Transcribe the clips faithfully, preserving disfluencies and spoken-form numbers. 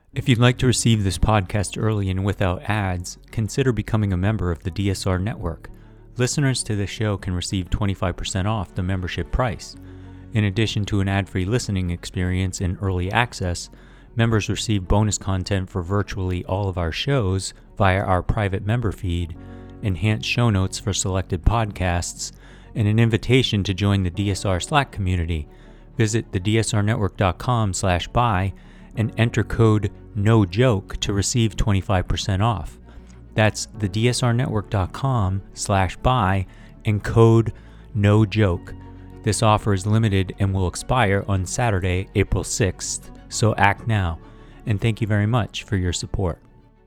If you'd like to receive this podcast early and without ads, consider becoming a member of the D S R Network. Listeners to this show can receive twenty-five percent off the membership price. In addition to an ad-free listening experience and early access, members receive bonus content for virtually all of our shows via our private member feed, enhanced show notes for selected podcasts, and an invitation to join the D S R Slack community. Visit the D S R network dot com slash buy and enter code NOJOKE to receive twenty-five percent off. That's the D S R network dot com slash buy and code NOJOKE. This offer is limited and will expire on Saturday, April sixth, so act now. And thank you very much for your support.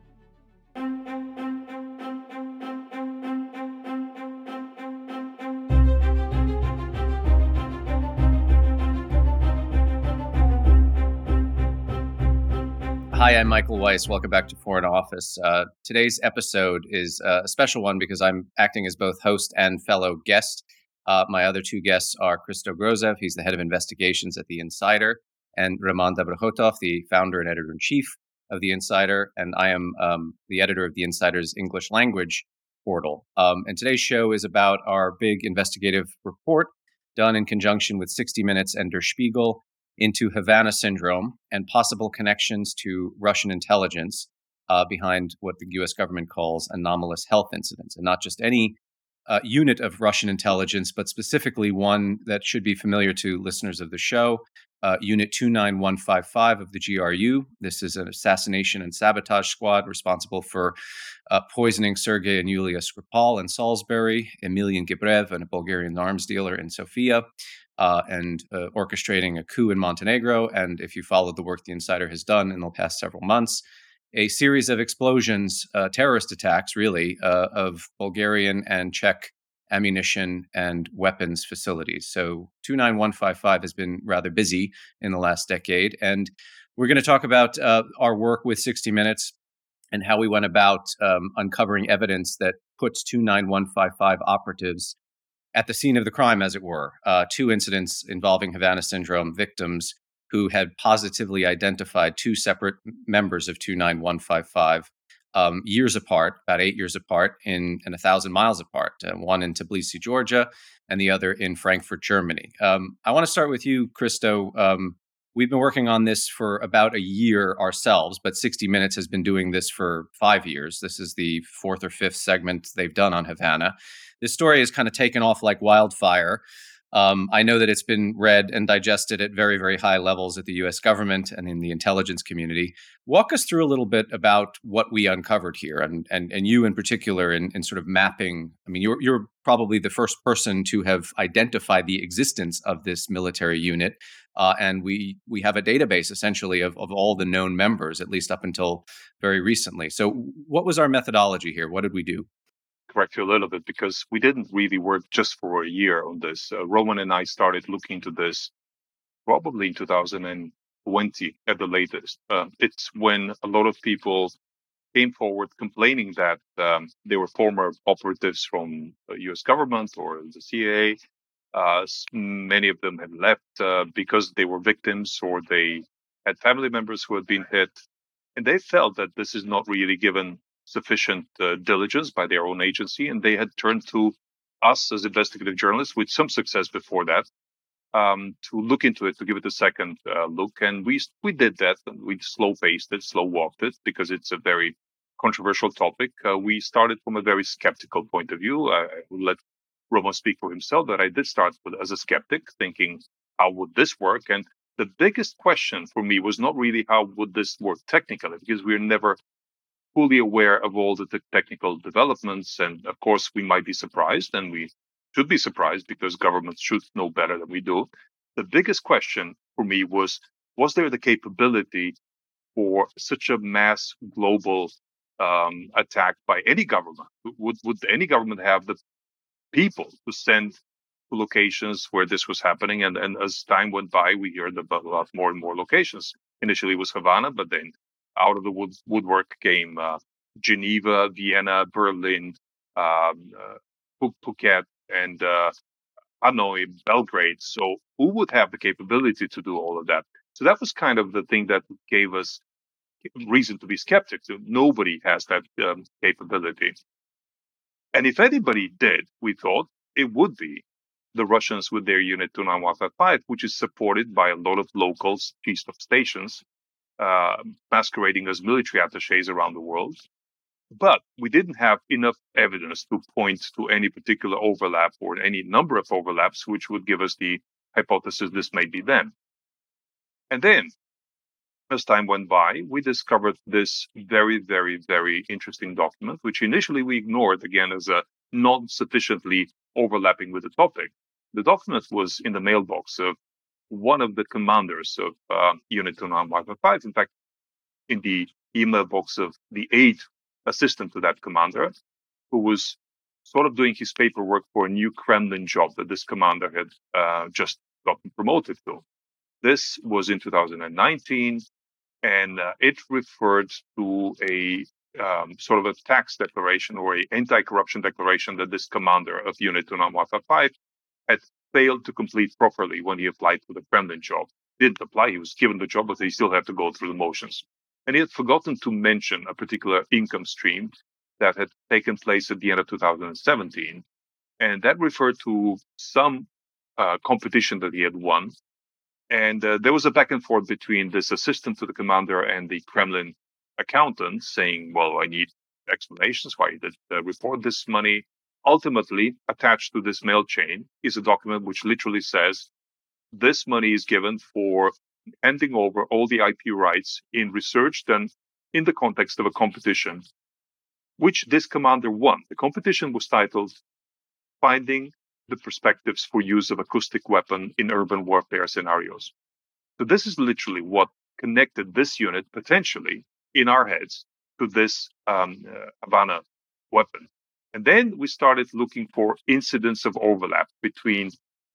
Hi, I'm Michael Weiss. Welcome back to Foreign Office. Uh, today's episode is uh, a special one because I'm acting as both host and fellow guest. Uh, my other two guests are Christo Grozev, he's the head of investigations at The Insider, and Roman Dobrokhotov, the founder and editor-in-chief of The Insider, and I am um, the editor of The Insider's English language portal. Um, and today's show is about our big investigative report done in conjunction with sixty minutes and Der Spiegel into Havana syndrome and possible connections to Russian intelligence uh, behind what the U S government calls anomalous health incidents. And not just any uh, unit of Russian intelligence, but specifically one that should be familiar to listeners of the show, uh, Unit two nine one five five of the G R U. This is an assassination and sabotage squad responsible for uh, poisoning Sergei and Yulia Skripal in Salisbury, Emilian Gibrev, and a Bulgarian arms dealer in Sofia. Uh, and uh, orchestrating a coup in Montenegro. And if you followed the work The Insider has done in the past several months, a series of explosions, uh, terrorist attacks, really, uh, of Bulgarian and Czech ammunition and weapons facilities. So two nine one five five has been rather busy in the last decade. And we're going to talk about uh, our work with sixty minutes and how we went about um, uncovering evidence that puts two nine one five five operatives at the scene of the crime, as it were. Uh, two incidents involving Havana syndrome victims who had positively identified two separate members of two nine one five five um, years apart, about eight years apart, in and a thousand miles apart. Uh, one in Tbilisi, Georgia, and the other in Frankfurt, Germany. Um, I want to start with you, Christo. Um, we've been working on this for about a year ourselves, but sixty minutes has been doing this for five years. This is the fourth or fifth segment they've done on Havana. This story has kind of taken off like wildfire. Um, I know that it's been read and digested at very, very high levels at the U S government and in the intelligence community. Walk us through a little bit about what we uncovered here, and and, and you in particular in, in sort of mapping. I mean, you're you're probably the first person to have identified the existence of this military unit, uh, and we we have a database essentially of, of all the known members, at least up until very recently. So what was our methodology here? What did we do? Correct you a little bit, because we didn't really work just for a year on this. Uh, Roman and I started looking into this probably in two thousand twenty at the latest. Uh, it's when a lot of people came forward complaining that um, they were former operatives from the U S government or the C I A. Uh, many of them had left uh, because they were victims or they had family members who had been hit. And they felt that this is not really given sufficient uh, diligence by their own agency, and they had turned to us as investigative journalists with some success before that um, to look into it, to give it a second uh, look. And we we did that, and we slow paced it, slow walked it, because it's a very controversial topic. Uh, we started from a very skeptical point of view. I, I will let Roman speak for himself, but I did start with, as a skeptic, thinking, how would this work? And the biggest question for me was not really how would this work technically, because we're never fully aware of all the te- technical developments. And of course, we might be surprised, and we should be surprised because governments should know better than we do. The biggest question for me was, was there the capability for such a mass global um, attack by any government? Would, would any government have the people to send to locations where this was happening? And, and as time went by, we heard about a lot more and more locations. Initially it was Havana, but then out of the wood, woodwork came uh, Geneva, Vienna, Berlin, um, uh, Phuket, and uh, Hanoi, Belgrade. So who would have the capability to do all of that? So that was kind of the thing that gave us reason to be skeptic. So nobody has that um, capability. And if anybody did, we thought it would be the Russians with their Unit two nine one five five, which is supported by a lot of local chiefs of stations, uh, masquerading as military attachés around the world. But we didn't have enough evidence to point to any particular overlap or any number of overlaps, which would give us the hypothesis this may be them. And then, as time went by, we discovered this very, very, very interesting document, which initially we ignored again as a not sufficiently overlapping with the topic. The document was in the mailbox of one of the commanders of uh, Unit two nine one five five. In fact, in the email box of the aide assistant to that commander, who was sort of doing his paperwork for a new Kremlin job that this commander had uh, just gotten promoted to. This was in two thousand nineteen, and uh, it referred to a um, sort of a tax declaration or a anti-corruption declaration that this commander of Unit two nine one five five had failed to complete properly when he applied for the Kremlin job. Didn't apply, he was given the job, but he still had to go through the motions. And he had forgotten to mention a particular income stream that had taken place at the end of two thousand seventeen. And that referred to some uh, competition that he had won. And uh, there was a back and forth between this assistant to the commander and the Kremlin accountant saying, well, I need explanations why he did uh, report this money. Ultimately, attached to this mail chain is a document which literally says this money is given for handing over all the I P rights in research done in the context of a competition, which this commander won. The competition was titled Finding the Perspectives for Use of Acoustic Weapon in Urban Warfare Scenarios. So this is literally what connected this unit potentially in our heads to this um, uh, Havana weapon. And then we started looking for incidents of overlap between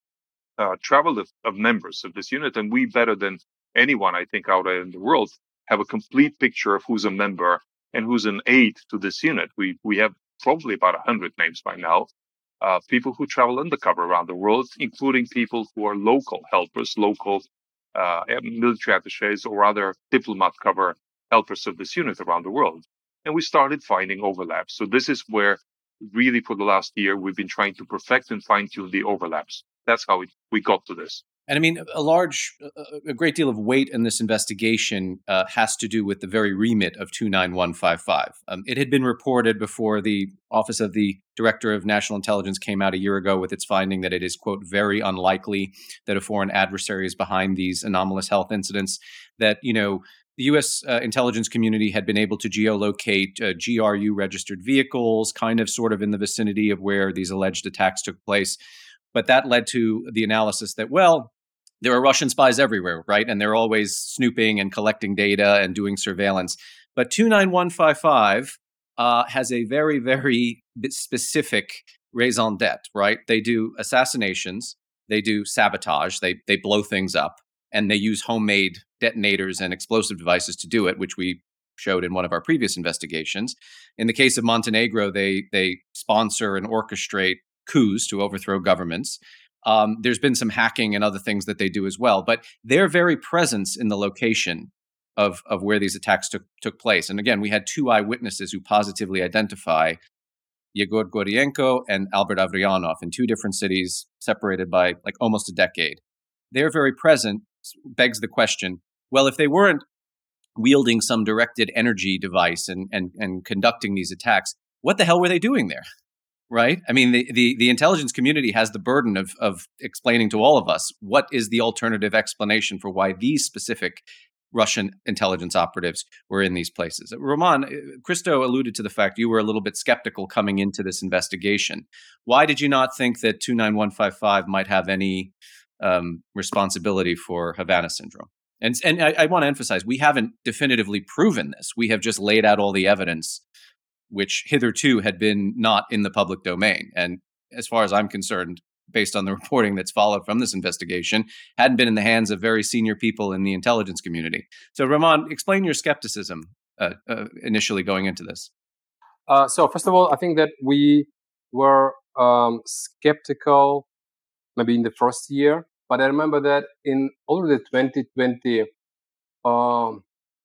uh, travel of, of members of this unit. And we, better than anyone, I think, out there in the world, have a complete picture of who's a member and who's an aide to this unit. We we have probably about one hundred names by now. Uh, people who travel undercover around the world, including people who are local helpers, local uh, military attachés, or other diplomat cover helpers of this unit around the world. And we started finding overlaps. So this is where really for the last year, we've been trying to perfect and fine tune the overlaps. That's how we, we got to this. And I mean, a large, a great deal of weight in this investigation uh, has to do with the very remit of two nine one five five. Um, it had been reported before the Office of the Director of National Intelligence came out a year ago with its finding that it is, quote, very unlikely that a foreign adversary is behind these anomalous health incidents, that, you know, the U S uh, intelligence community had been able to geolocate uh, G R U-registered vehicles, kind of sort of in the vicinity of where these alleged attacks took place. But that led to the analysis that, well, there are Russian spies everywhere, right? And they're always snooping and collecting data and doing surveillance. But two nine one five five uh, has a very, very specific raison d'etre, right? They do assassinations, they do sabotage, they they blow things up, and they use homemade detonators and explosive devices to do it, which we showed in one of our previous investigations. In the case of Montenegro, they they sponsor and orchestrate coups to overthrow governments. Um, there's been some hacking and other things that they do as well, but their very presence in the location of, of where these attacks took, took place. And again, we had two eyewitnesses who positively identify Yegor Gorienko and Albert Avrianov in two different cities, separated by like almost a decade. Their very presence begs the question, well, if they weren't wielding some directed energy device and, and, and conducting these attacks, what the hell were they doing there? Right? I mean, the, the, the intelligence community has the burden of, of explaining to all of us what is the alternative explanation for why these specific Russian intelligence operatives were in these places. Roman, Christo alluded to the fact you were a little bit skeptical coming into this investigation. Why did you not think that two nine one five five might have any um, responsibility for Havana syndrome? And, and I, I want to emphasize, we haven't definitively proven this. We have just laid out all the evidence which hitherto had been not in the public domain. And as far as I'm concerned, based on the reporting that's followed from this investigation, hadn't been in the hands of very senior people in the intelligence community. So, Roman, explain your skepticism uh, uh, initially going into this. Uh, so, first of all, I think that we were um, skeptical maybe in the first year, but I remember that in already twenty twenty, um,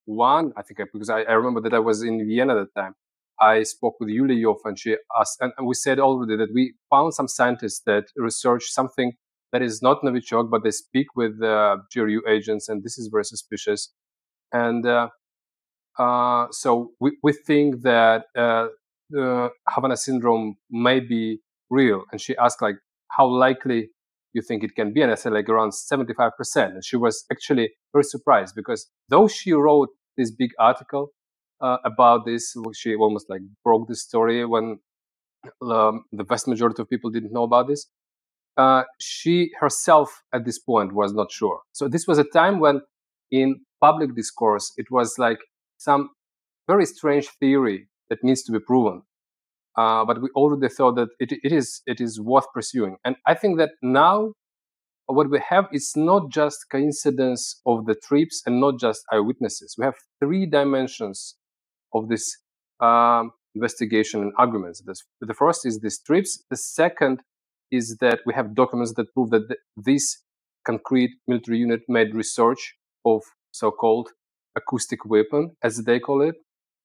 one, I think, because I, I remember that I was in Vienna at the time, I spoke with Yulia Yov, and she asked, and, and we said already that we found some scientists that research something that is not Novichok, but they speak with uh, G R U agents, and this is very suspicious. And uh, uh, so we, we think that uh, uh, Havana syndrome may be real. And she asked, like, how likely you think it can be? And I said, like, around seventy-five percent. And she was actually very surprised, because though she wrote this big article uh, about this, she almost like broke the story when um, the vast majority of people didn't know about this. Uh, she herself at this point was not sure. So this was a time when in public discourse, it was like some very strange theory that needs to be proven. Uh, but we already thought that it, it is it is worth pursuing. And I think that now what we have is not just coincidence of the trips and not just eyewitnesses. We have three dimensions of this um, investigation and arguments. This, the first is these trips. The second is that we have documents that prove that the, this concrete military unit made research of so-called acoustic weapon, as they call it.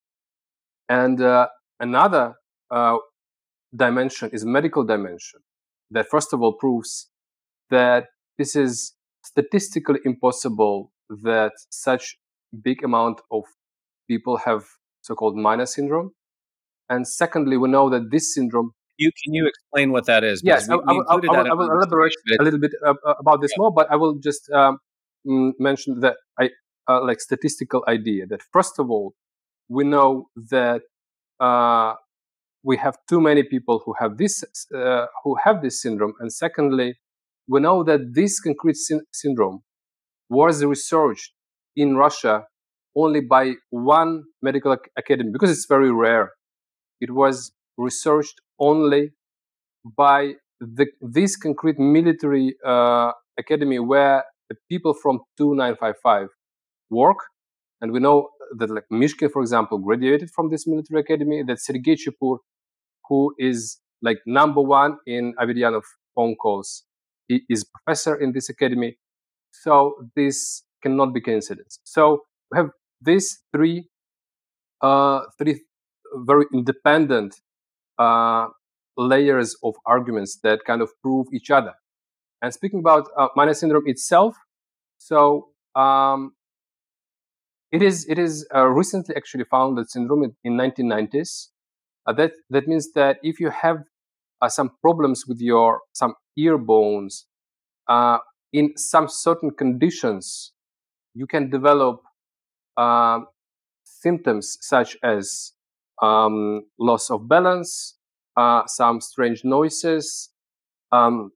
And uh, another uh, dimension is medical dimension that first of all proves that this is statistically impossible that such big amount of people have so-called Miner syndrome. And secondly, we know that this syndrome. You can you explain what that is? Yes, we, I, we I, will, I, included will, that I will elaborate a little bit uh, about this yeah. more, but I will just um, mention that I uh, like statistical idea that first of all, we know that uh, we have too many people who have this uh, who have this syndrome, and secondly, we know that this concrete sy- syndrome was researched in Russia only by one medical ac- academy because it's very rare. It was researched only by the, this concrete military uh, academy where the people from two nine five five work. And we know that, like, Mishkin, for example, graduated from this military academy, that Sergei Chepur, who is like number one in Averyanov phone calls, he is professor in this academy. So this cannot be coincidence. So we have these three, uh, three very independent uh, layers of arguments that kind of prove each other. And speaking about uh, Miner syndrome itself, so um, it is it is uh, recently actually found that syndrome in, in nineteen nineties. Uh, that that means that if you have uh, some problems with your some ear bones uh, in some certain conditions, you can develop uh, symptoms such as um, loss of balance, uh, some strange noises, um,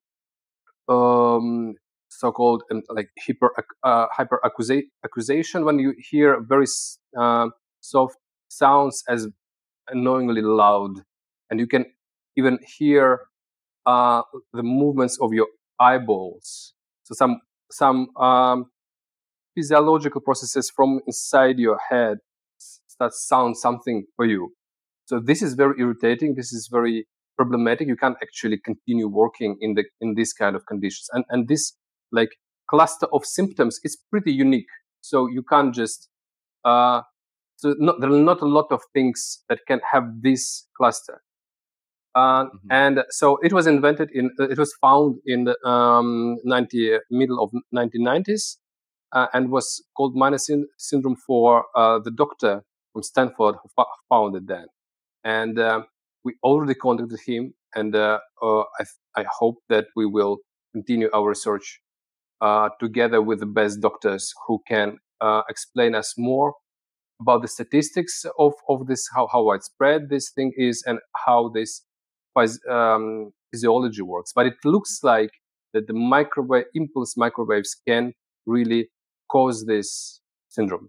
um, so-called um, like hyper uh, hyper accusation when you hear very uh, soft sounds as annoyingly loud, and you can even hear uh, the movements of your eyeballs. So some some um, physiological processes from inside your head that sound something for you. So this is very irritating. This is very problematic. You can't actually continue working in the in this kind of conditions. And and this like cluster of symptoms is pretty unique. So you can't just uh, so not, there are not a lot of things that can have this cluster. Uh, mm-hmm. And so it was invented in uh, it was found in the um, ninety middle of nineteen nineties uh, and was called Miner syndrome for uh, the doctor from Stanford who fa- found it then. And uh, we already contacted him, and uh, uh, I, I hope that we will continue our research uh, together with the best doctors who can uh, explain us more about the statistics of, of this, how, how widespread this thing is, and how this um, physiology works. But it looks like that the microwave impulse microwaves can really cause this syndrome.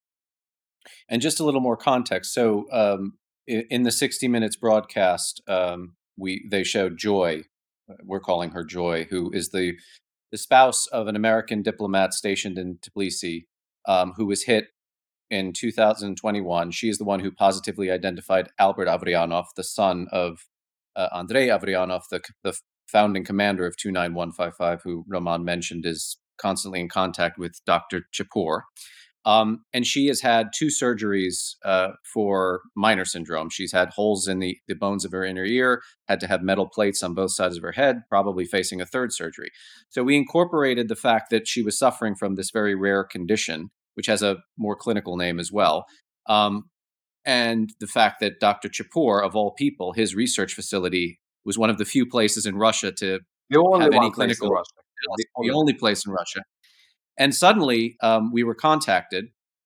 And just a little more context. So um, in, in the sixty minutes broadcast, um, we they showed Joy. We're calling her Joy, who is the the spouse of an American diplomat stationed in Tbilisi, um, who was hit in two thousand twenty-one. She is the one who positively identified Albert Avryanov, the son of uh, Andrei Avryanov, the, the founding commander of two nine one five five, who Roman mentioned is constantly in contact with Doctor Chepur. Um, and she has had two surgeries uh, for minor syndrome. She's had holes in the, the bones of her inner ear, had to have metal plates on both sides of her head, probably facing a third surgery. So we incorporated the fact that she was suffering from this very rare condition, which has a more clinical name as well. Um, and the fact that Doctor Chapur, of all people, his research facility was one of the few places in Russia to The only have any one place in clinical Russia. analysis, The the only only place in Russia. And suddenly, um, we were contacted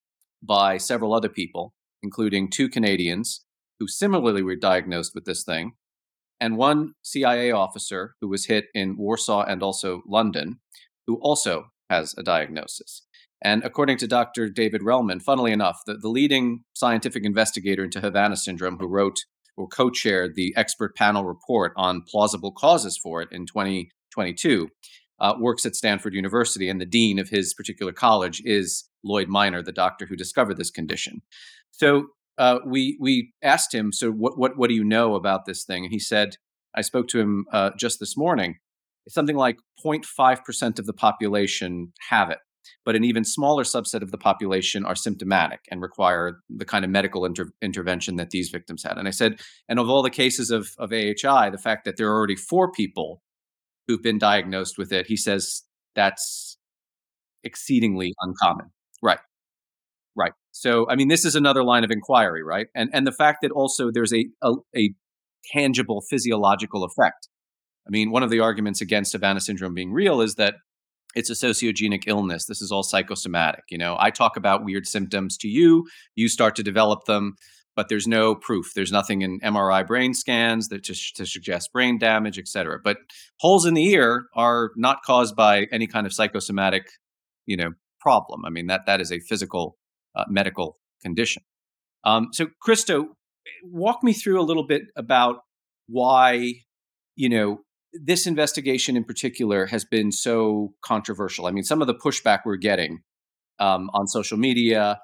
by several other people, including two Canadians who similarly were diagnosed with this thing, and one C I A officer who was hit in Warsaw and also London, who also has a diagnosis. And according to Doctor David Relman, funnily enough, the, the leading scientific investigator into Havana syndrome, who wrote or co-chaired the expert panel report on plausible causes for it in twenty twenty-two, uh, works at Stanford University, and the dean of his particular college is Lloyd Minor, the doctor who discovered this condition. So uh, we we asked him, so what what what do you know about this thing? And he said, I spoke to him uh, just this morning. It's something like zero point five percent of the population have it, but an even smaller subset of the population are symptomatic and require the kind of medical inter- intervention that these victims had. And I said, and of all the cases of, of A H I, the fact that there are already four people who've been diagnosed with it, he says that's exceedingly uncommon. Right. Right. So, I mean, this is another line of inquiry, right? And and the fact that also there's a a, a tangible physiological effect. I mean, one of the arguments against Havana syndrome being real is that it's a sociogenic illness. This is all psychosomatic. You know, I talk about weird symptoms to you, you start to develop them, but there's no proof. There's nothing in M R I brain scans that just to suggest brain damage, et cetera. But holes in the ear are not caused by any kind of psychosomatic, you know, problem. I mean, that that is a physical uh, medical condition. Um, so, Christo, walk me through a little bit about why, you know, this investigation in particular has been so controversial. I mean, some of the pushback we're getting um, on social media,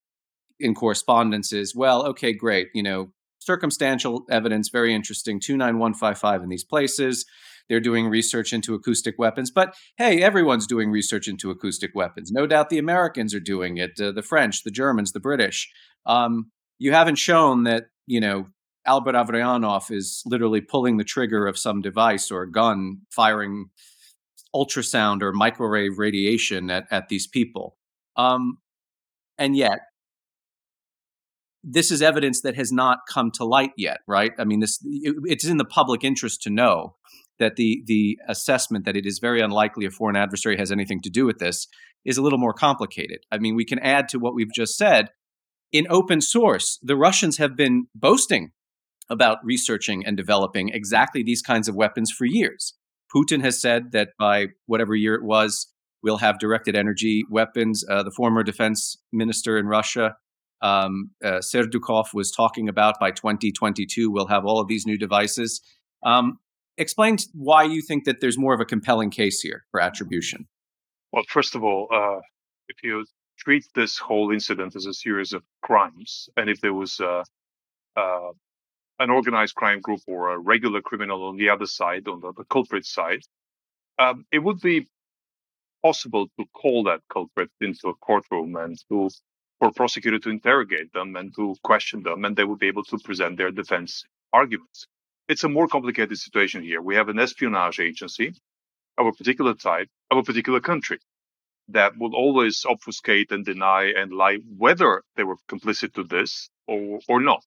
in correspondences, well, okay, great, you know, circumstantial evidence, very interesting, two nine one five five in these places. They're doing research into acoustic weapons. But hey, everyone's doing research into acoustic weapons. No doubt the Americans are doing it, uh, the French, the Germans, the British. Um, you haven't shown that, you know, Albert Avryanov is literally pulling the trigger of some device or a gun, firing ultrasound or microwave radiation at, at these people. Um, and yet, this is evidence that has not come to light yet, right? I mean, this it, it's in the public interest to know that the the assessment that it is very unlikely a foreign adversary has anything to do with this is a little more complicated. I mean, we can add to what we've just said. In open source, the Russians have been boasting about researching and developing exactly these kinds of weapons for years. Putin has said that by whatever year it was, we'll have directed energy weapons. Uh, the former defense minister in Russia, um, uh, Serdukov, was talking about by twenty twenty-two, we'll have all of these new devices. Um, explain why you think that there's more of a compelling case here for attribution. Well, first of all, uh, if you treat this whole incident as a series of crimes, and if there was uh, uh, an organized crime group or a regular criminal on the other side, on the, the culprit side, um, it would be possible to call that culprit into a courtroom and to for a prosecutor to interrogate them and to question them, and they would be able to present their defense arguments. It's a more complicated situation here. We have an espionage agency of a particular type, of a particular country, that will always obfuscate and deny and lie whether they were complicit to this or, or not.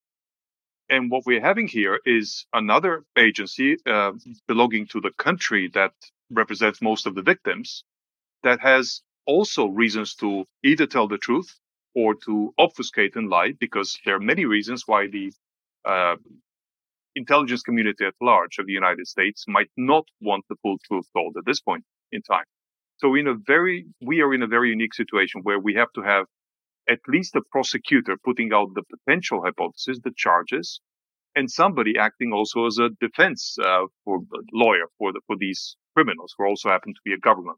And what we're having here is another agency uh, belonging to the country that represents most of the victims that has also reasons to either tell the truth or to obfuscate and lie, because there are many reasons why the uh, intelligence community at large of the United States might not want the full truth told at this point in time. So in a very, we are in a very unique situation where we have to have at least a prosecutor putting out the potential hypothesis, the charges, and somebody acting also as a defense uh, for lawyer for the, for these criminals who also happen to be a government.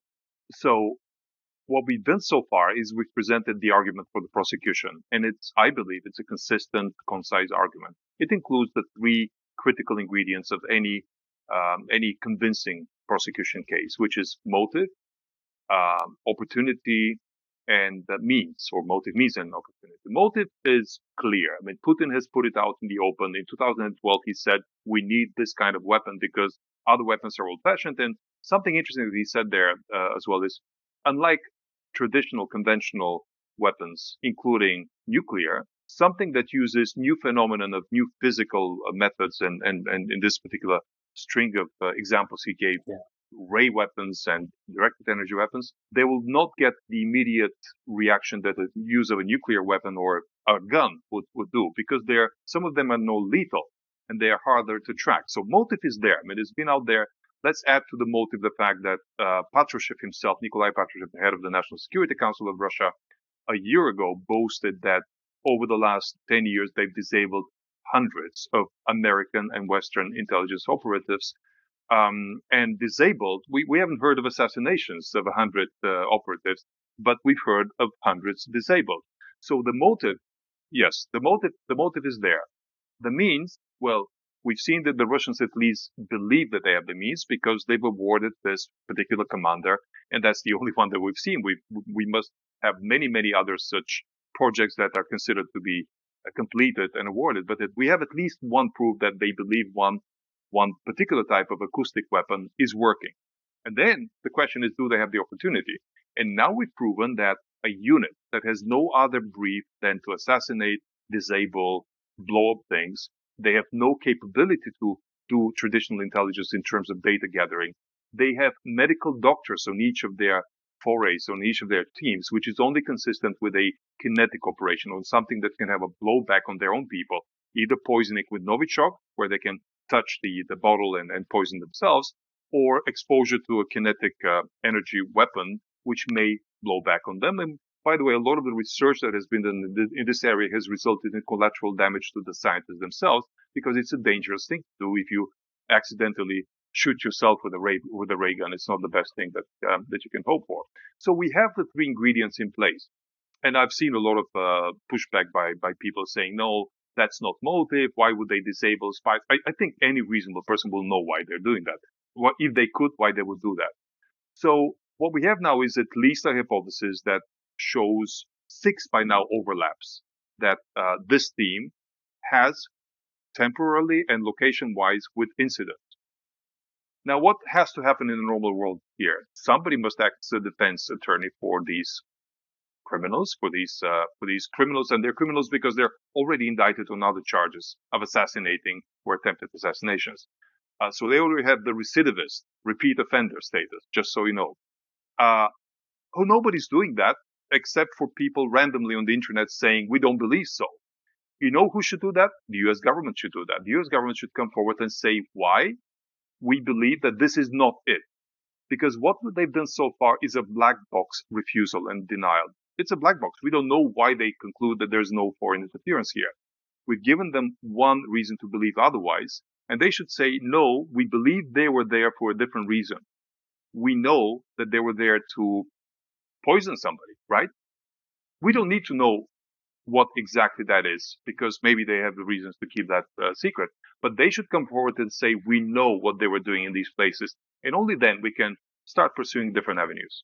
So what we've done so far is we've presented the argument for the prosecution, and it's, I believe, it's a consistent, concise argument. It includes the three critical ingredients of any um, any convincing prosecution case, which is motive, um, opportunity, and uh, means or motive means an opportunity. Motive is clear. I mean, Putin has put it out in the open. In two thousand twelve, he said, we need this kind of weapon because other weapons are old-fashioned. And something interesting that he said there uh, as well is, unlike traditional conventional weapons, including nuclear, something that uses new phenomenon of new physical uh, methods, and, and, and in this particular string of uh, examples he gave, yeah. ray weapons and directed energy weapons, they will not get the immediate reaction that the use of a nuclear weapon or a gun would, would do, because they're, some of them are no lethal and they are harder to track. So motive is there. I mean, it's been out there. Let's add to the motive the fact that uh, Patrushev himself, Nikolai Patrushev, the head of the National Security Council of Russia, a year ago boasted that over the last ten years, they've disabled hundreds of American and Western intelligence operatives. Um, and disabled, we, we haven't heard of assassinations of a hundred uh, operatives, but we've heard of hundreds disabled. So the motive, yes, the motive, the motive is there. The means, well, we've seen that the Russians at least believe that they have the means because they've awarded this particular commander, and that's the only one that we've seen. We we must have many, many other such projects that are considered to be uh, completed and awarded, but that we have at least one proof that they believe one one particular type of acoustic weapon is working. And then the question is, do they have the opportunity? And now we've proven that a unit that has no other brief than to assassinate, disable, blow up things, they have no capability to do traditional intelligence in terms of data gathering. They have medical doctors on each of their forays, on each of their teams, which is only consistent with a kinetic operation, on something that can have a blowback on their own people, either poisoning with Novichok, where they can touch the, the bottle and, and poison themselves, or exposure to a kinetic uh, energy weapon, which may blow back on them. And by the way, a lot of the research that has been done in this, in this area has resulted in collateral damage to the scientists themselves, because it's a dangerous thing to do. If you accidentally shoot yourself with a ray, with a ray gun, it's not the best thing that, um, that you can hope for. So we have the three ingredients in place. And I've seen a lot of uh, pushback by, by people saying, no, that's not motive. Why would they disable spies? I, I think any reasonable person will know why they're doing that. What, if they could, why they would do that. So what we have now is at least a hypothesis that shows six by now overlaps that uh, this team has temporarily and location-wise with incidents. Now, what has to happen in the normal world here? Somebody must act as a defense attorney for these criminals, for these uh, for these criminals, and they're criminals because they're already indicted on other charges of assassinating or attempted assassinations. Uh, so they already have the recidivist, repeat offender status, just so you know. Uh, oh, nobody's doing that except for people randomly on the internet saying, we don't believe so. You know who should do that? The U S government should do that. The U S government should come forward and say why we believe that this is not it. Because what they've done so far is a black box refusal and denial. It's a black box. We don't know why they conclude that there's no foreign interference here. We've given them one reason to believe otherwise, and they should say, no, we believe they were there for a different reason. We know that they were there to poison somebody, right? We don't need to know what exactly that is, because maybe they have the reasons to keep that uh, secret. But they should come forward and say, we know what they were doing in these places, and only then we can start pursuing different avenues.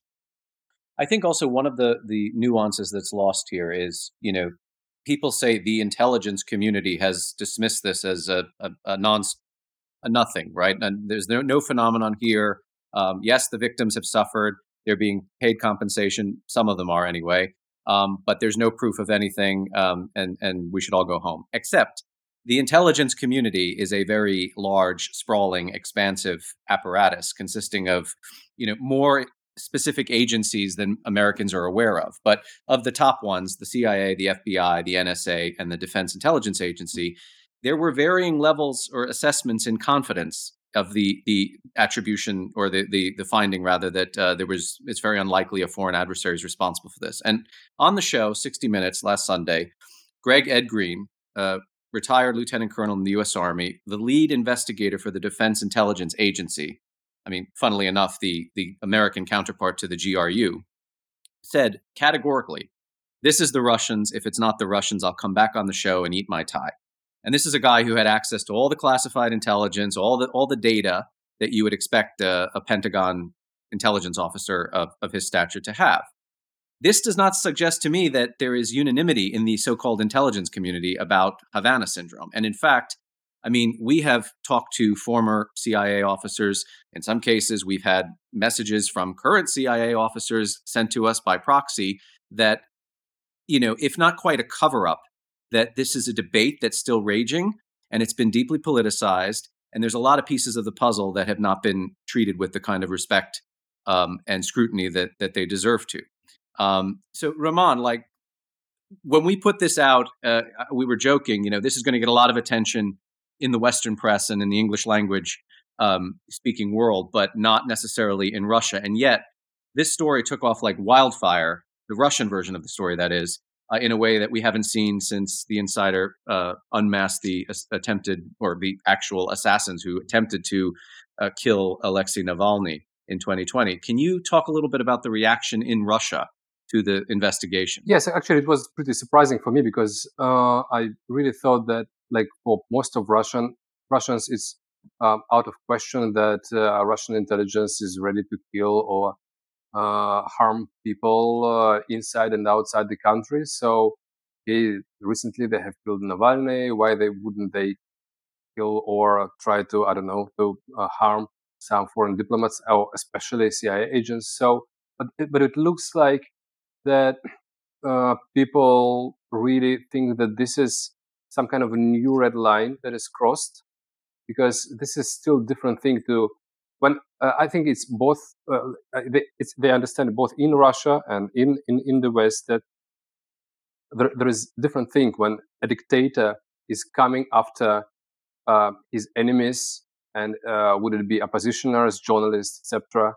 I think also one of the, the nuances that's lost here is, you know, people say the intelligence community has dismissed this as a, a, a non, a nothing, right? And there's no, no phenomenon here. Um, yes, the victims have suffered. They're being paid compensation. Some of them are anyway. Um, but there's no proof of anything, um, and, and we should all go home. Except the intelligence community is a very large, sprawling, expansive apparatus consisting of, you know, more specific agencies than Americans are aware of. But of the top ones, the C I A, the F B I, the N S A, and the Defense Intelligence Agency, there were varying levels or assessments in confidence of the the attribution or the the, the finding rather that uh, there was it's very unlikely a foreign adversary is responsible for this. And on the show, sixty minutes last Sunday, Greg Ed Green, uh, retired lieutenant colonel in the U S Army, the lead investigator for the Defense Intelligence Agency, I mean, funnily enough, the, the American counterpart to the G R U, said categorically, this is the Russians. If it's not the Russians, I'll come back on the show and eat my tie. And this is a guy who had access to all the classified intelligence, all the all the data that you would expect a, a Pentagon intelligence officer of, of his stature to have. this does not suggest to me that there is unanimity in the so-called intelligence community about Havana syndrome. And in fact, I mean, we have talked to former C I A officers. In some cases, we've had messages from current C I A officers sent to us by proxy that, you know, if not quite a cover-up, that this is a debate that's still raging, and it's been deeply politicized, and there's a lot of pieces of the puzzle that have not been treated with the kind of respect um, and scrutiny that that they deserve to. Um, so, Roman, like, when we put this out, uh, we were joking, you know, this is going to get a lot of attention in the Western press and in the English language um, speaking world, but not necessarily in Russia. And yet, this story took off like wildfire, the Russian version of the story, that is, uh, in a way that we haven't seen since the insider uh, unmasked the uh, attempted, or the actual assassins who attempted to uh, kill Alexei Navalny in twenty twenty. Can you talk a little bit about the reaction in Russia to the investigation? Yes, actually, it was pretty surprising for me because uh, I really thought that, like, for most of Russian Russians, it's um, out of question that uh, Russian intelligence is ready to kill or uh, harm people uh, inside and outside the country. So he, recently they have killed Navalny. Why they wouldn't they kill or try to, I don't know, to uh, harm some foreign diplomats or especially C I A agents? So, but but it looks like that uh, people really think that this is some kind of a new red line that is crossed, because this is still different thing to when uh, I think it's both uh, they, it's, they understand both in Russia and in, in, in the West that there, there is different thing when a dictator is coming after uh, his enemies, and uh, would it be oppositioners, journalists, et cetera.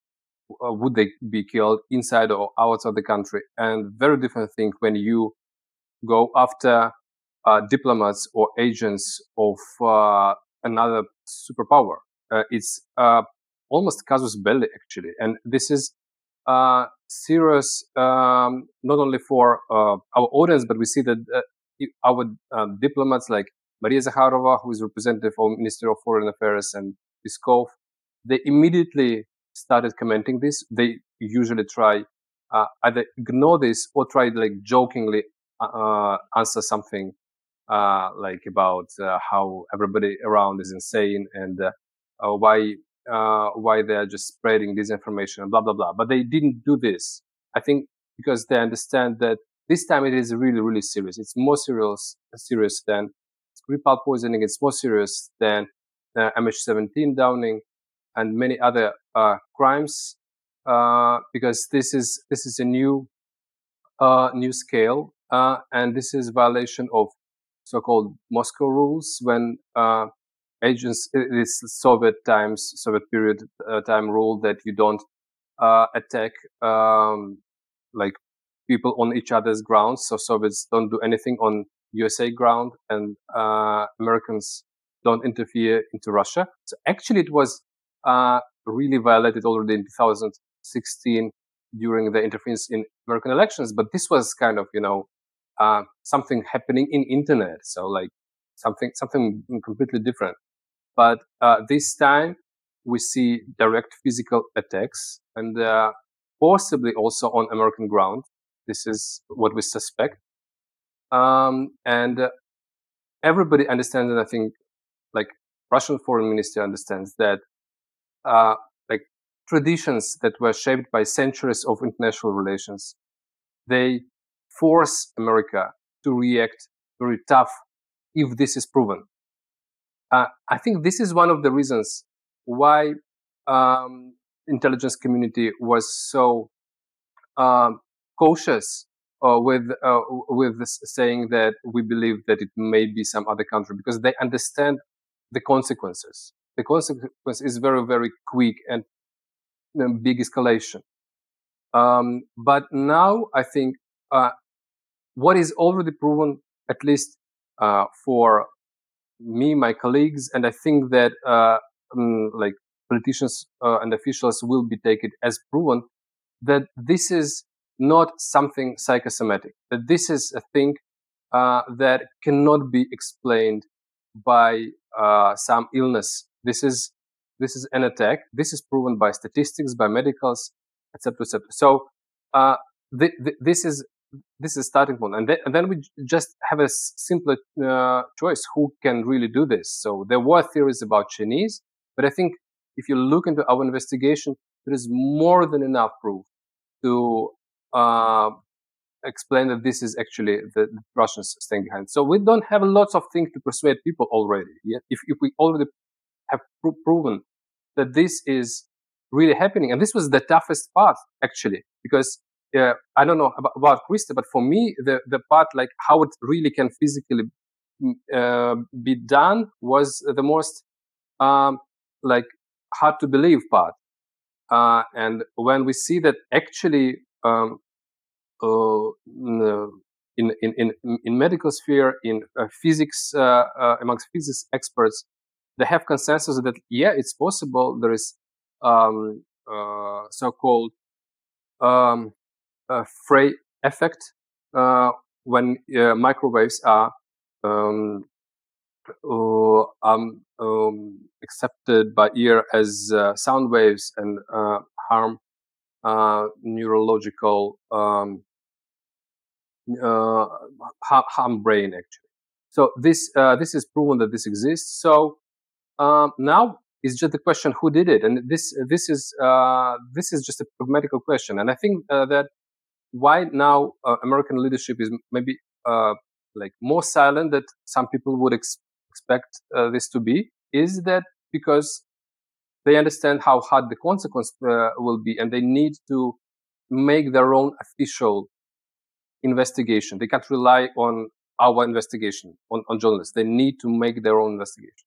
Uh, would they be killed inside or outside the country? And very different thing when you go after uh, diplomats or agents of uh, another superpower. Uh, it's uh, almost casus belli, actually. And this is uh, serious, um, not only for uh, our audience, but we see that uh, our uh, diplomats like Maria Zakharova, who is representative of Ministry of Foreign Affairs, and Peskov, they immediately started commenting this. They usually try uh, either ignore this or try like jokingly uh, answer something uh, like about uh, how everybody around is insane and uh, uh, why uh, why they are just spreading disinformation and blah blah blah. But they didn't do this. I think because they understand that this time it is really really serious. It's more serious serious than Skripal poisoning. It's more serious than uh, M H seventeen downing and many other uh, crimes, uh, because this is this is a new uh, new scale, uh, and this is violation of so-called Moscow rules when uh, agents, this Soviet times, Soviet period uh, time rule that you don't uh, attack um, like people on each other's grounds. So Soviets don't do anything on U S A ground, and uh, Americans don't interfere into Russia. So actually, it was uh, really violated already in two thousand sixteen during the interference in American elections. But this was kind of, you know, uh, something happening in internet. So like something, something completely different. But uh, this time we see direct physical attacks and uh, possibly also on American ground. This is what we suspect. Um, and uh, everybody understands, and I think like Russian foreign ministry understands that uh, like traditions that were shaped by centuries of international relations, they force America to react very tough if this is proven. Uh, I think this is one of the reasons why um, intelligence community was so um, cautious uh, with uh, with this saying that we believe that it may be some other country, because they understand the consequences. The consequence is very very quick and you know, big escalation. Um, but now I think uh, what is already proven, at least uh, for me, my colleagues, and I think that uh, um, like politicians uh, and officials will be taken as proven, that this is not something psychosomatic, that this is a thing uh, that cannot be explained by uh, some illness. This is this is an attack. This is proven by statistics, by medicals, et cetera, et cetera. So uh, th- th- this is this is starting point, and, th- and then we j- just have a s- simpler uh, choice: who can really do this? So there were theories about Chinese, but I think if you look into our investigation, there is more than enough proof to uh, explain that this is actually the Russians staying behind. So we don't have lots of things to persuade people already. Yet, if, if we already have pro- proven that this is really happening, and this was the toughest part actually, because uh, I don't know about, about Krista, but for me, the the part like how it really can physically uh, be done was the most um, like hard to believe part. Uh, and when we see that actually um, uh, in, in, in, in medical sphere, in uh, physics, uh, uh, amongst physics experts, they have consensus that, yeah, it's possible. There is um, uh, so-called um, uh, Frey effect uh, when uh, microwaves are um, uh, um, um, accepted by ear as uh, sound waves and uh, harm uh, neurological um, uh, harm brain actually. So this uh, this is proven that this exists. So um, now it's just the question who did it, and this this is uh, this is just a pragmatical question. And I think uh, that why now uh, American leadership is maybe uh, like more silent that some people would ex- expect uh, this to be is that because they understand how hard the consequence uh, will be, and they need to make their own official investigation. They can't rely on our investigation, on, on journalists. They need to make their own investigation.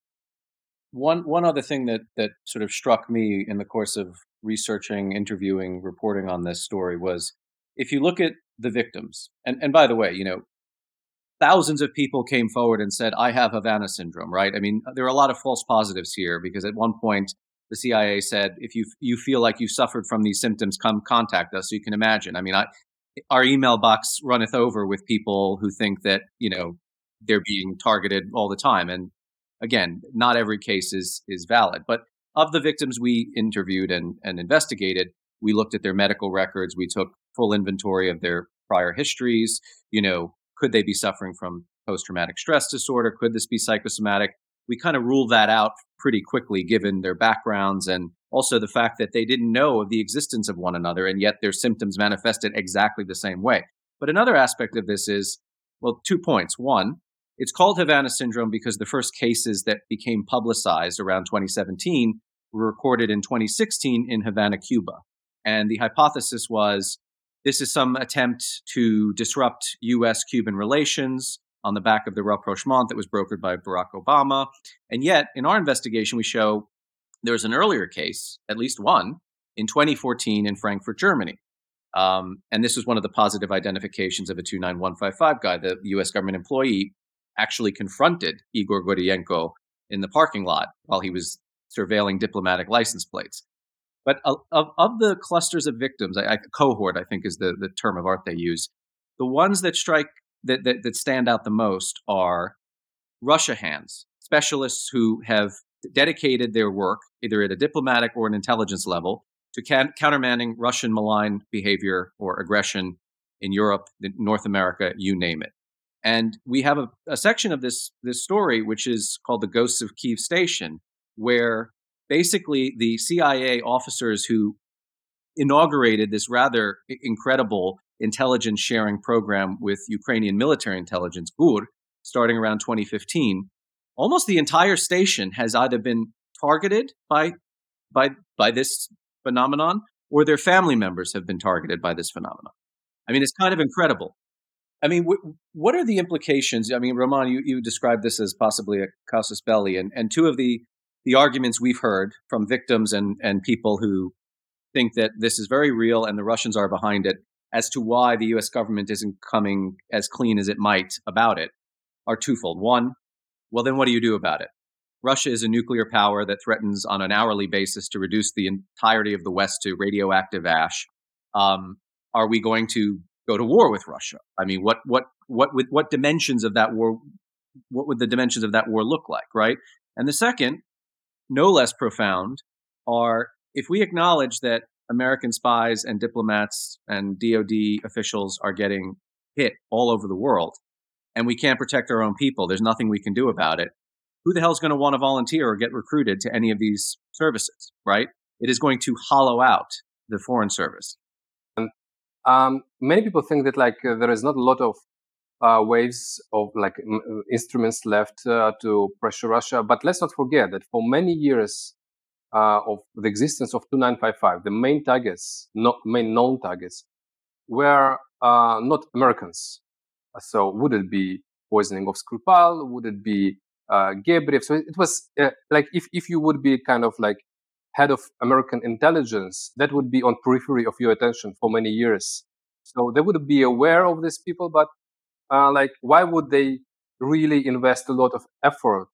One one other thing that that sort of struck me in the course of researching, interviewing, reporting on this story was if you look at the victims, and, and by the way, you know, thousands of people came forward and said, I have Havana syndrome, right? I mean, there are a lot of false positives here because at one point the C I A said, if you you feel like you suffered from these symptoms, come contact us. So you can imagine. I mean, I, our email box runneth over with people who think that, you know, they're being targeted all the time. And again, not every case is is valid. But of the victims we interviewed and, and investigated, we looked at their medical records. We took full inventory of their prior histories. You know, could they be suffering from post-traumatic stress disorder? Could this be psychosomatic? We kind of ruled that out pretty quickly given their backgrounds and also the fact that they didn't know of the existence of one another, and yet their symptoms manifested exactly the same way. But another aspect of this is, well, two points. One, it's called Havana syndrome because the first cases that became publicized around twenty seventeen were recorded in twenty sixteen in Havana, Cuba. And the hypothesis was this is some attempt to disrupt U S Cuban relations on the back of the rapprochement that was brokered by Barack Obama. And yet, in our investigation, we show there's an earlier case, at least one, in twenty fourteen in Frankfurt, Germany. Um, and this was one of the positive identifications of a two nine one five five guy. The U S government employee actually confronted Igor Gordienko in the parking lot while he was surveilling diplomatic license plates. But of, of the clusters of victims, I, I, cohort, I think is the, the term of art they use, the ones that strike, that, that, that stand out the most are Russia hands, specialists who have dedicated their work, either at a diplomatic or an intelligence level, to can, countermanding Russian malign behavior or aggression in Europe, North America, you name it. And we have a, a section of this, this story, which is called The Ghosts of Kyiv Station, where basically the C I A officers who inaugurated this rather incredible intelligence sharing program with Ukrainian military intelligence, G U R, starting around twenty fifteen, almost the entire station has either been targeted by, by, by this phenomenon or their family members have been targeted by this phenomenon. I mean, it's kind of incredible. I mean, w- what are the implications? I mean, Roman, you, you described this as possibly a casus belli, and, and two of the, the arguments we've heard from victims and, and people who think that this is very real and the Russians are behind it as to why the U S government isn't coming as clean as it might about it are twofold. One, well, then what do you do about it? Russia is a nuclear power that threatens on an hourly basis to reduce the entirety of the West to radioactive ash. Um, are we going to go to war with Russia? I mean, what what what what, what dimensions of that war? What would the dimensions of that war look like, right? And the second, no less profound, are if we acknowledge that American spies and diplomats and D O D officials are getting hit all over the world, and we can't protect our own people, there's nothing we can do about it, who the hell is going to want to volunteer or get recruited to any of these services, right? It is going to hollow out the Foreign Service. And um, many people think that like uh, there is not a lot of uh, ways of like m- instruments left uh, to pressure Russia. But let's not forget that for many years uh, of the existence of two nine five five, the main targets, not main known targets, were uh, not Americans. So would it be poisoning of Skripal? Would it be uh, Gebrev? So it was uh, like if, if you would be kind of like head of American intelligence, that would be on periphery of your attention for many years. So they would be aware of these people, but uh, like why would they really invest a lot of effort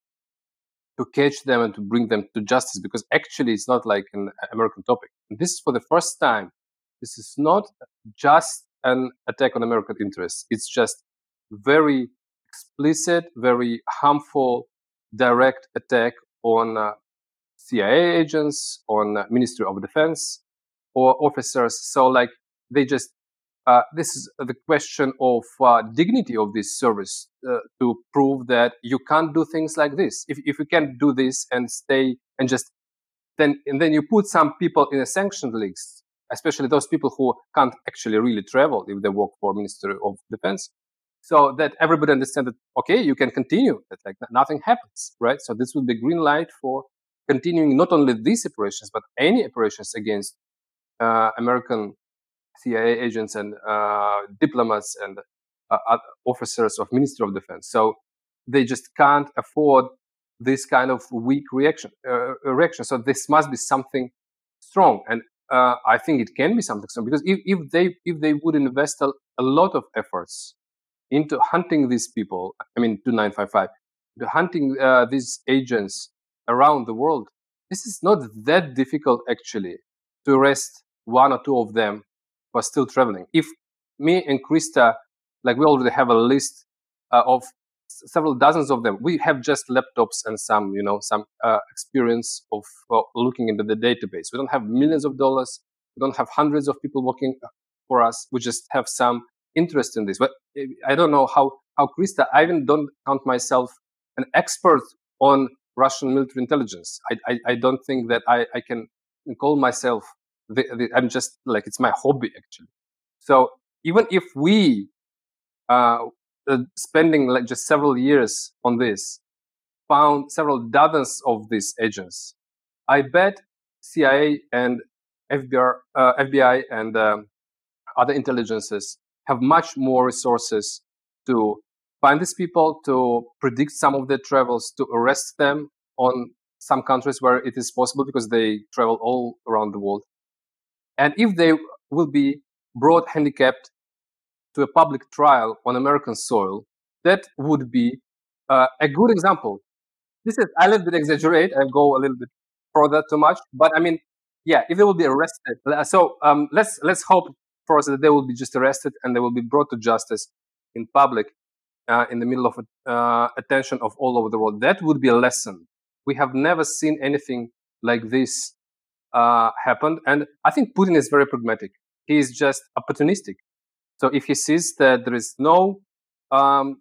to catch them and to bring them to justice? Because actually it's not like an American topic. And this is for the first time. This is not just an attack on American interests. It's just very explicit, very harmful, direct attack on uh, C I A agents, on uh, Ministry of Defense or officers. So like they just, uh, this is the question of uh, dignity of this service uh, to prove that you can't do things like this. If, if you can't do this and stay and just, then, and then you put some people in a sanctioned list, especially those people who can't actually really travel if they work for Ministry of Defense, so that everybody understands that, okay, you can continue, that like nothing happens, right? So this would be green light for continuing not only these operations, but any operations against uh, American C I A agents and uh, diplomats and uh, officers of Ministry of Defense. So they just can't afford this kind of weak reaction. Uh, reaction. So this must be something strong, and uh, I think it can be something strong, because if, if they if they would invest a, a lot of efforts into hunting these people, I mean, two nine five five, the hunting uh, these agents around the world, this is not that difficult actually to arrest one or two of them who are still traveling. If me and Krista, like we already have a list uh, of several dozens of them, we have just laptops and some, you know, some uh, experience of uh, looking into the database. We don't have millions of dollars. We don't have hundreds of people working for us. We just have some interest in this. But I don't know how, how Krista, I even don't count myself an expert on Russian military intelligence. I, I, I don't think that I, I can call myself, the, the, I'm just like, it's my hobby actually. So even if we uh, uh, spending like just several years on this, found several dozens of these agents, I bet C I A and F B R, uh, F B I and um, other intelligences have much more resources to find these people, to predict some of their travels, to arrest them on some countries where it is possible because they travel all around the world. And if they will be brought handicapped to a public trial on American soil, that would be uh, a good example. This is a little bit exaggerate and go a little bit further too much, but I mean, yeah, if they will be arrested, so um, let's let's hope first that they will be just arrested and they will be brought to justice in public, uh, in the middle of uh, attention of all over the world. That would be a lesson. We have never seen anything like this uh, happen, and I think Putin is very pragmatic. He is just opportunistic. So if he sees that there is no um,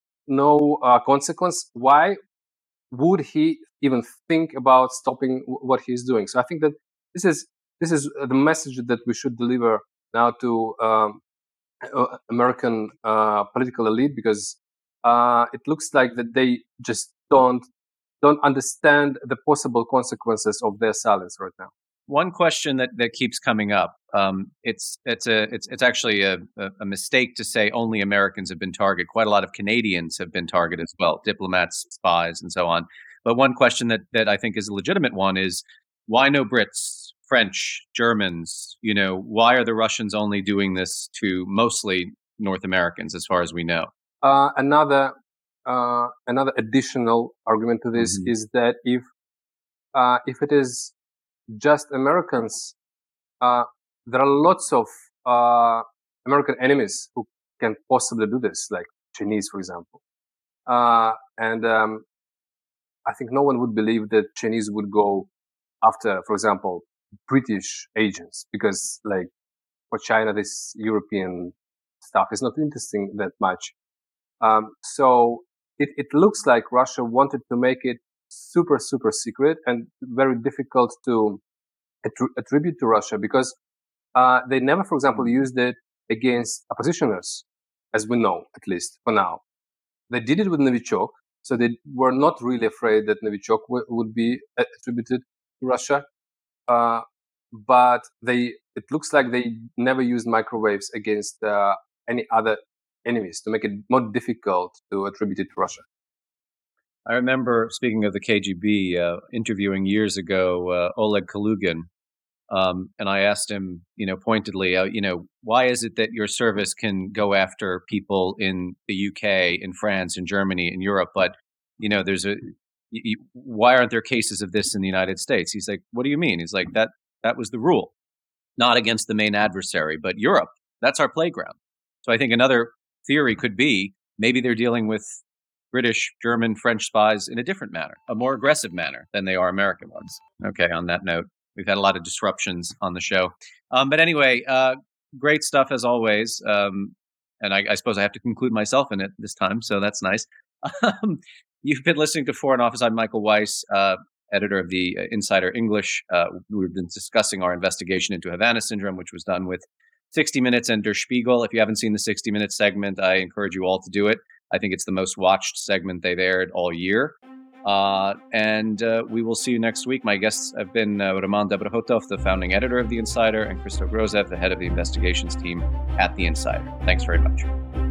no uh, consequence, why would he even think about stopping w- what he's doing? So I think that this is this is the message that we should deliver now to um, uh, American uh, political elite, because uh, it looks like that they just don't don't understand the possible consequences of their silence right now. One question that, that keeps coming up, um, it's it's a it's it's actually a, a mistake to say only Americans have been targeted. Quite a lot of Canadians have been targeted as well, diplomats, spies, and so on. But one question that that I think is a legitimate one is, why no Brits, French, Germans? You know, why are the Russians only doing this to mostly North Americans, as far as we know? Uh, another uh, another additional argument to this Mhm. is that if uh, if it is just Americans, uh, there are lots of uh, American enemies who can possibly do this, like Chinese, for example. Uh, and um, I think no one would believe that Chinese would go after, for example, British agents, because like for China, this European stuff is not interesting that much. Um, so it, it looks like Russia wanted to make it super, super secret and very difficult to attri- attribute to Russia, because uh, they never, for example, used it against oppositioners, as we know, at least for now. They did it with Novichok, so they were not really afraid that Novichok w- would be attributed to Russia. Uh, but they, it looks like they never used microwaves against uh, any other enemies to make it more difficult to attribute it to Russia. I remember, speaking of the K G B, uh, interviewing years ago uh, Oleg Kalugin, um, and I asked him, you know, pointedly, uh, you know, why is it that your service can go after people in the U K, in France, in Germany, in Europe, but you know, there's a y- y- why aren't there cases of this in the United States? He's like, what do you mean? He's like, that that was the rule, not against the main adversary, but Europe. That's our playground. So I think another theory could be maybe they're dealing with British, German, French spies in a different manner, a more aggressive manner than they are American ones. Okay, on that note, we've had a lot of disruptions on the show. Um, but anyway, uh, great stuff as always. Um, and I, I suppose I have to conclude myself in it this time, so that's nice. Um, you've been listening to Foreign Office. I'm Michael Weiss, uh, editor of the Insider English. Uh, we've been discussing our investigation into Havana Syndrome, which was done with sixty minutes and Der Spiegel. If you haven't seen the sixty minute segment, I encourage you all to do it. I think it's the most watched segment they've aired all year. Uh, and uh, we will see you next week. My guests have been uh, Roman Dobrokhotov, the founding editor of The Insider, and Christo Grozev, the head of the investigations team at The Insider. Thanks very much.